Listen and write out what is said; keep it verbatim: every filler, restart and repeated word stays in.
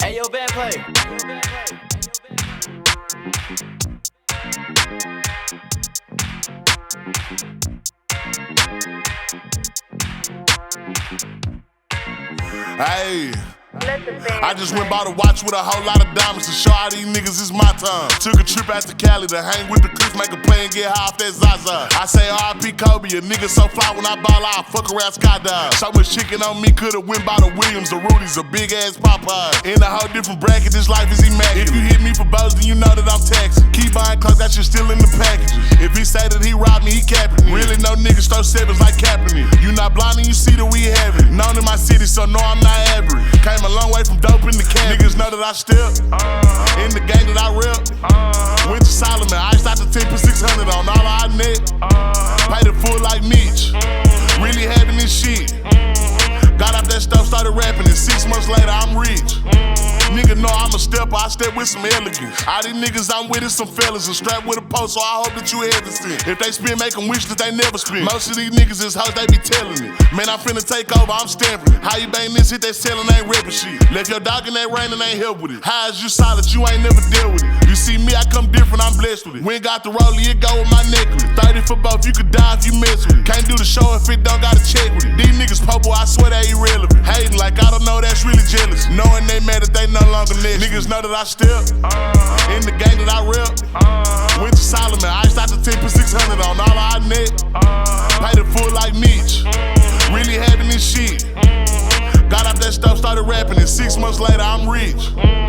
Hey, yo, band play. Hey, I just went by the watch with a whole lot of diamonds to show all these niggas it's my time. Took a trip out to Cali to hang with the cliff, make a play and get high off that Zaza. I say R I P Kobe, a nigga so fly when I ball out, fuck around skydive. So much chicken on me, could've went by the Williams, the Rudy's, a big ass Popeye. In a whole different bracket, this life is immaculate. If you hit me for bows, then you know that I'm taxing. Keep buying clothes, that shit still in the packages. If he say that he robbed me, he capping it. Really no niggas throw sevens like Kaepernick. You not blind and you see that we have it. Known in my city, so no, I'm not average. Came a long way from dope in the can. Niggas know that I step uh, in the game that I rep. Uh, Went to Solomon, iced out the ten for six hundred on all I net. Uh, Paid it full like Mitch. Mm, really having this shit. Mm, Got out that stuff, started rapping, and six months later I'm rich. Mm, Nigga know I'm a stepper, I step with some elegance. All these niggas I'm with is some fellas and strapped with a post, so I hope that you haven't seen. If they spin, make them wish that they never spin. Most of these niggas is hoes, they be telling it. Man, I'm finna take over, I'm stamping it. How you bang this hit, they selling, ain't ripping shit. Left your dog in that rain and ain't help with it. How is you solid, you ain't never dealt with it. You see me, I come different, I'm blessed with it. We ain't got the rollie, it go with my necklace. thirty for both, you could die if you mess with it. Can't do the show if it don't gotta check with it. These niggas popo, I swear they irrelevant. Hating like I don't know, that's really jealous. Knowing they mad that they no longer next. Niggas know that I step uh, in the game that I rep. Uh, Went to Solomon, iced out the ten for six hundred on all I net. Uh, Paid it full like Mitch. Mm, Really having this shit. Mm, Got out that stuff, started rapping, and six months later I'm rich. Mm,